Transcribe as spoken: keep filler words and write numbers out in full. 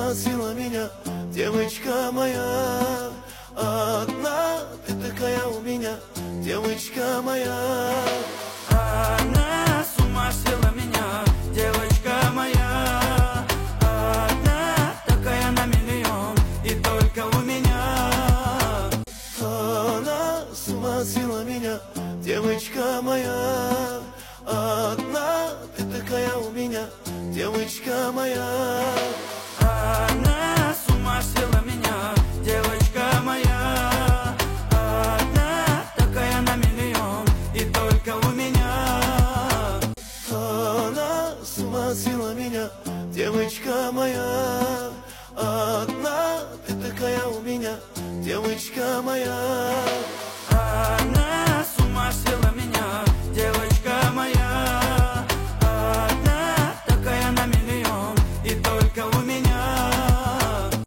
ума свела меня, девочка моя. Одна ты такая у меня, девочка моя. Она с ума свела меня, девочка моя. Одна такая на миллион, и только у меня. Она с ума свела меня, девочка моя. Одна ты такая у меня, девочка моя. Она с ума свела меня, девочка моя. Одна такая на миллион, и только у меня. Она с ума свела меня, девочка моя. Одна ты такая у меня, девочка моя. Она с ума свела меня, девочка моя. Одна такая на миллион, и только у меня.